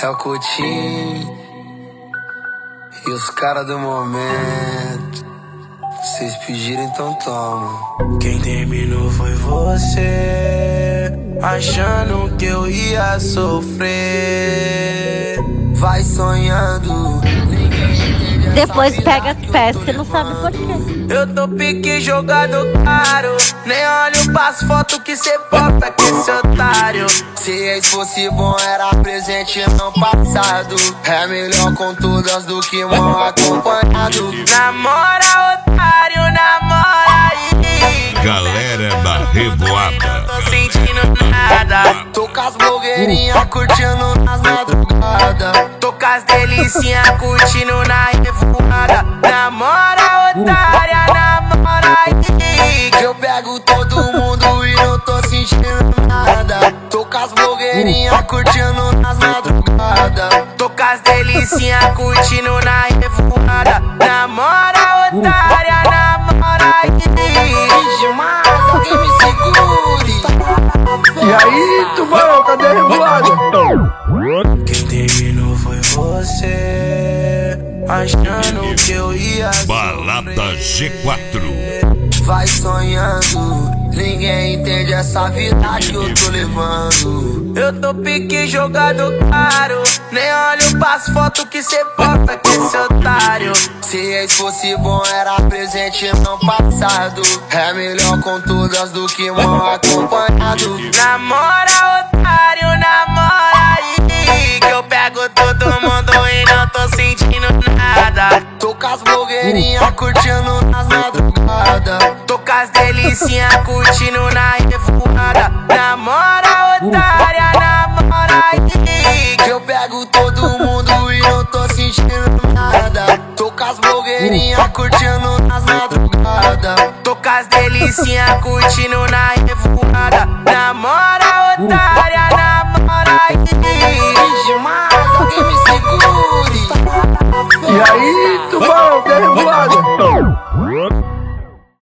É o Coutinho e os caras do momento. Vocês pediram, então toma. Quem terminou foi você, achando que eu ia sofrer. Vai sonhando, depois pega as peças e não sabe por quê. Eu tô pique jogado caro, nem olho pras fotos que cê bota com esse otário. Se ex fosse bom era presente não passado. É melhor com todas do que mal acompanhado. Namora otário, namora aí. Galera da Revoada. Tô sentindo nada. Tô com as blogueirinhas curtindo nas madrugadas. Tô com as delicinhas curtindo na revoada. Namora otária, namora aí. Que eu pego todo mundo e não tô sentindo nada. Tô com as blogueirinhas curtindo nas madrugadas. Tô com as delicinhas curtindo na revoada. Namora otária, namora aí. Demais, alguém me segure. E aí, tubarão, cadê a revoada? Quem terminou foi você, achando que eu ia Balada G4. Vai sonhando, ninguém entende essa vida que eu tô levando. Eu tô pique jogado caro, nem olho pras fotos que cê bota com esse otário. Se ex fosse bom era presente não passado. É melhor com todas do que mal acompanhado. Namora otário, namora aí. Que eu pego todo mundo e não tô sentindo nada. Tô com as blogueirinhas curtindo nas madrugadas. Tô com as delicinhas curtindo na revoada. Namora otária, namora aí. Que eu pego todo mundo e não tô sentindo nada. Tô com as blogueirinhas curtindo nas madrugadas. Tô com as delicinhas curtindo na revoada. Namora otária, namora aí.